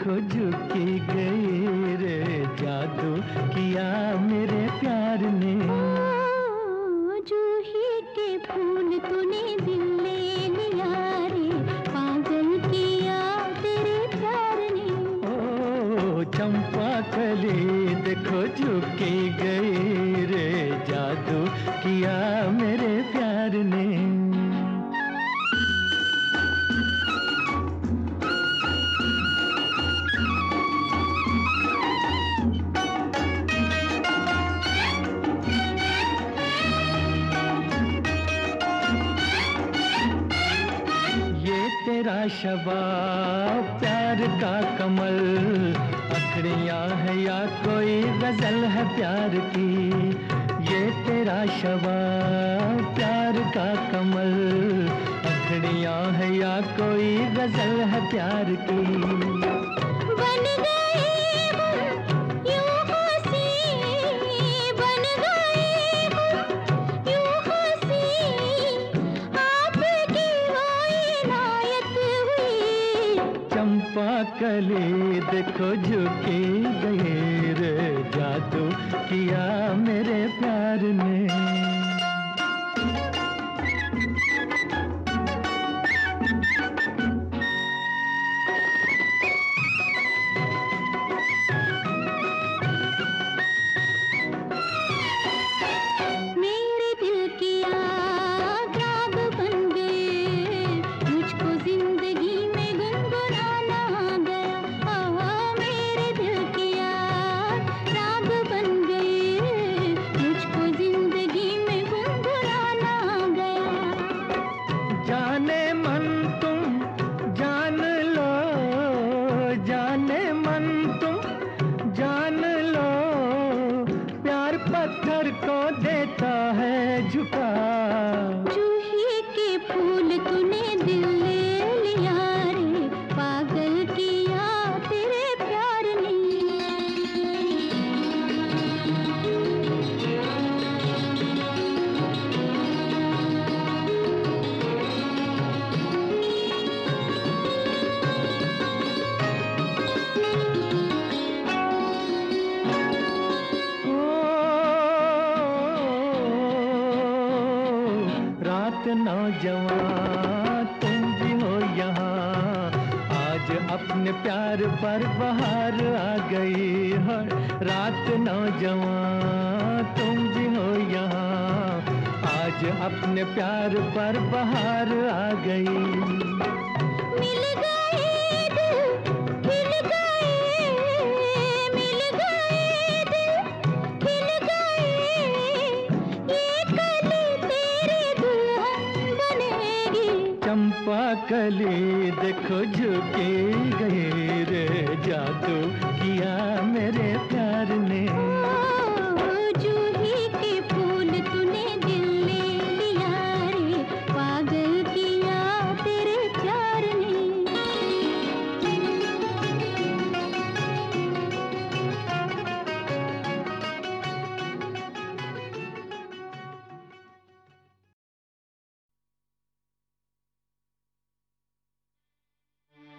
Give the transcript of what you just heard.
देखो झुकी गई रे, जादू किया मेरे प्यार ने। ओ जूही के फूल तूने दिल ले लिया रे, पागल किया तेरे प्यार ने। ओ चंपा कली देखो झुकी गई रे, जादू किया मेरे प्यार ने। तेरा शबाब प्यार का कमल, अखड़ियाँ है या कोई गजल है प्यार की। ये तेरा शबाब प्यार का कमल, अखड़ियाँ है या कोई गजल है प्यार की। बन गए यूं हंसी, बन गए यूं हंसी, आपकी चंपा कली देखो झुकी गई रे, जादू किया मेरे प्यार ने। मेरे दिल की आग राग बन गए, मुझको जिंदगी में गुनगुनाना गया। मेरे दिल की आग राग बन गए, मुझको जिंदगी में गुनगुनाना गया। जाने मन तुम जान लो, जाने मन तुम जान लो, प्यार पत्थर को देता है झुका। जूही के फूल तूने दिल ले लिया रे, पागल किया तेरे प्यार ने। रात नौजवान तुम भी हो यहाँ, आज अपने प्यार पर बहार आ गई है। रात नौजवान तुम भी हो यहाँ, आज अपने प्यार पर बहार आ गई। मिल गए दिल खिल गए, मिल गए दिल खिल गए, ये कली तेरी दुल्हन बनेगी। चंपा कली देखो झुकी गई रे, जादू किया